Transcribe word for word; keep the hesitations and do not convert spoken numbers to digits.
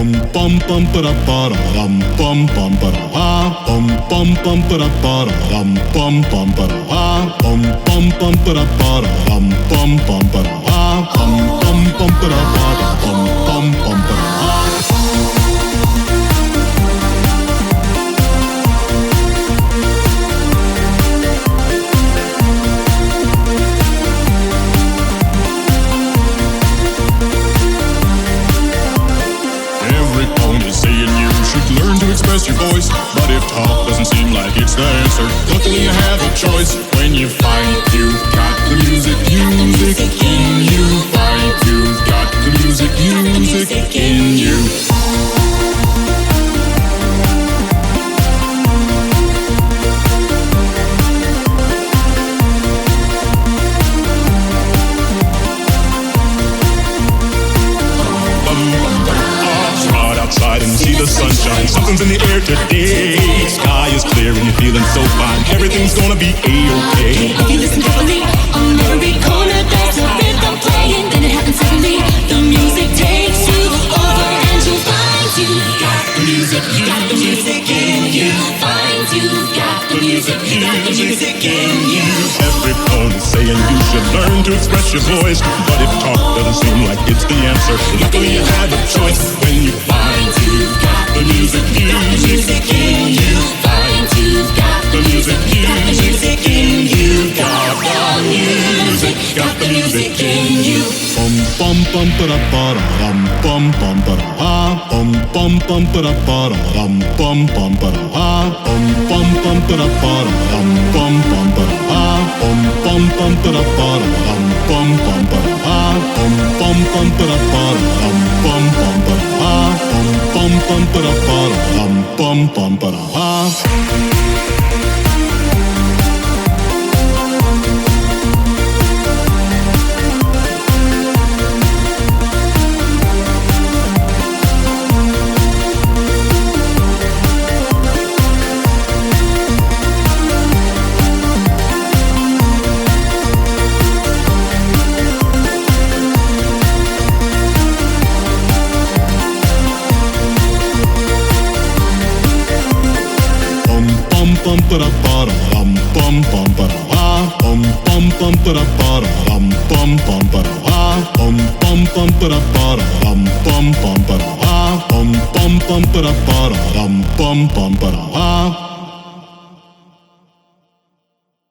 Bum bum bum ba da ba da bum bum bum ba da ba bum bum bum ba da ba da bum bum bum ba da ba bum bum bum ba da ba da bum bum bum ba da ba bum bum bum ba da ba da bum bum bum ba da ba. Learn to express your voice, but if talk doesn't seem like it's the answer, luckily you have a choice. When you find you've got the music, music in you. Find you've got the music, music in you. And see the sunshine, something's in the air today. Sky is clear and you're feeling so fine. Everything's gonna be A-okay. If you listen carefully, on every corner there's a rhythm playing. Then it happens suddenly, the music takes you over, and you'll find you've got the music, you got the music in you. Find you've got the music, you got the music in you. Every phone is saying you should learn to express your voice, but if talk doesn't seem like it's the answer, luckily you have a choice. When you find you've got the music, music in you. Find you've got the music, music in you. Got the music, got the music in you. Bum bum bum ba da ba da bum bum bum ba da ba bum bum bum ba da ba da bum bum bum ba da ba bum bum bum ba da ba da bum bum bum ba da ba bum bum bum ba da ba da bum bum bum ba da ba bum bum bum ba da ba da bum bum bum ba da ba bum bum bum ba da ba da bum bum bum ba da ba. Bum ba da ba da bum bum bum ba da ba bum bum bum ba da ba da bum bum bum ba da ba bum bum bum ba da ba da bum bum bum ba da ba bum bum bum ba da ba da bum bum bum ba da ba.